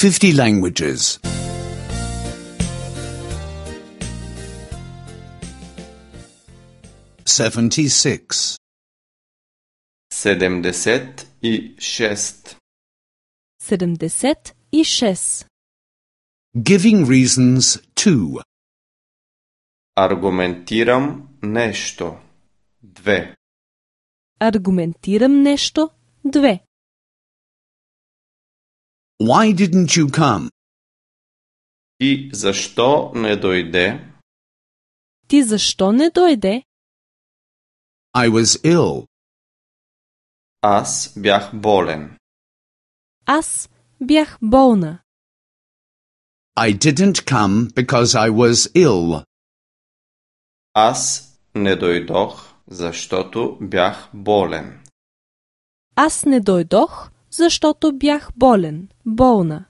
50 languages. 76. 76. 76. Giving reasons to. Аргументирам нещо. 2. Аргументирам нещо. 2. Why didn't you come? И защо не дойде? Ти защо не дойде? I was ill. Аз бях болен. Аз бях болна. I didn't come because I was ill. Аз не дойдох, защото бях болен. Аз не дойдох, защото бях болен. Болна.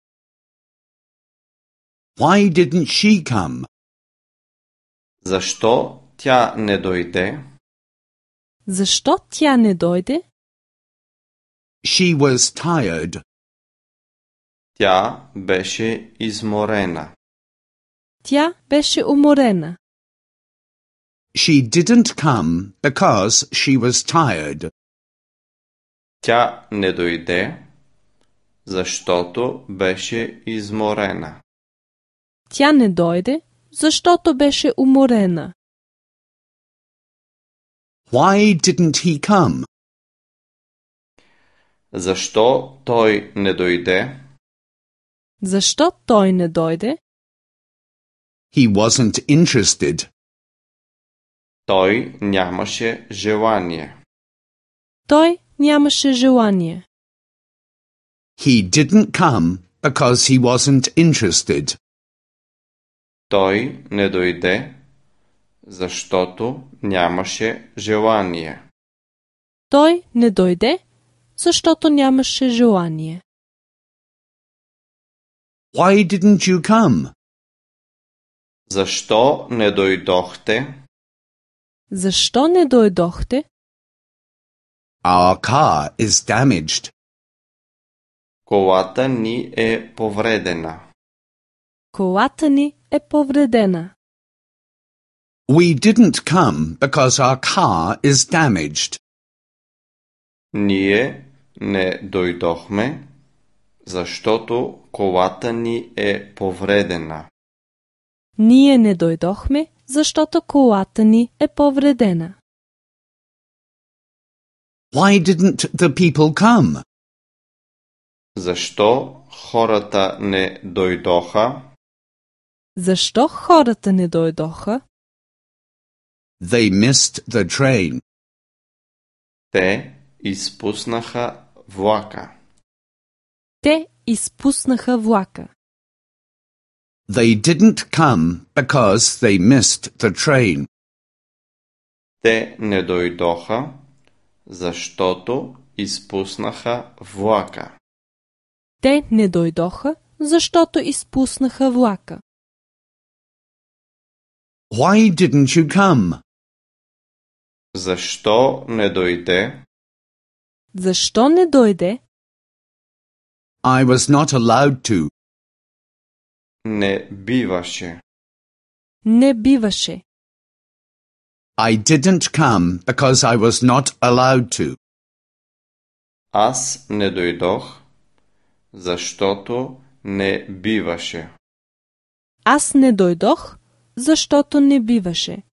Why didn't she come? Защо тя не дойде? Защо тя не дойде? She was tired. Тя беше изморена. Тя беше уморена. She didn't come because she was tired. Тя не дойде, защото беше изморена. Тя не дойде, защото беше уморена. Why didn't he come? Защо той не дойде? Защо той не дойде? He wasn't interested. Той нямаше желание. Той нямаше желание. He didn't come because he wasn't interested. Той не дойде, защото нямаше желание. Той не дойде, защото нямаше желание. Why didn't you come? Защо не дойдохте? Защо не дойдохте? Our car is damaged. Колата ни е повредена. Колата ни е повредена. We didn't come because our car is damaged. Ние не дойдохме, защото колата ни е повредена. Ние не дойдохме, защото колата ни е повредена. Why didn't the people come? Защо хората не дойдоха? Защо хората не дойдоха? They missed the train. Те изпуснаха влака. Те изпуснаха влака. They didn't come because they missed the train. Те не дойдоха, защото изпуснаха влака. Те не дойдоха, защото изпуснаха влака. Why didn't you come? Защо не дойде? Защо не дойде? I was not allowed to. Не биваше. Не биваше. I didn't come because I was not allowed to. Аз не дойдох, защото не биваше. Аз не дойдох, защото не биваше.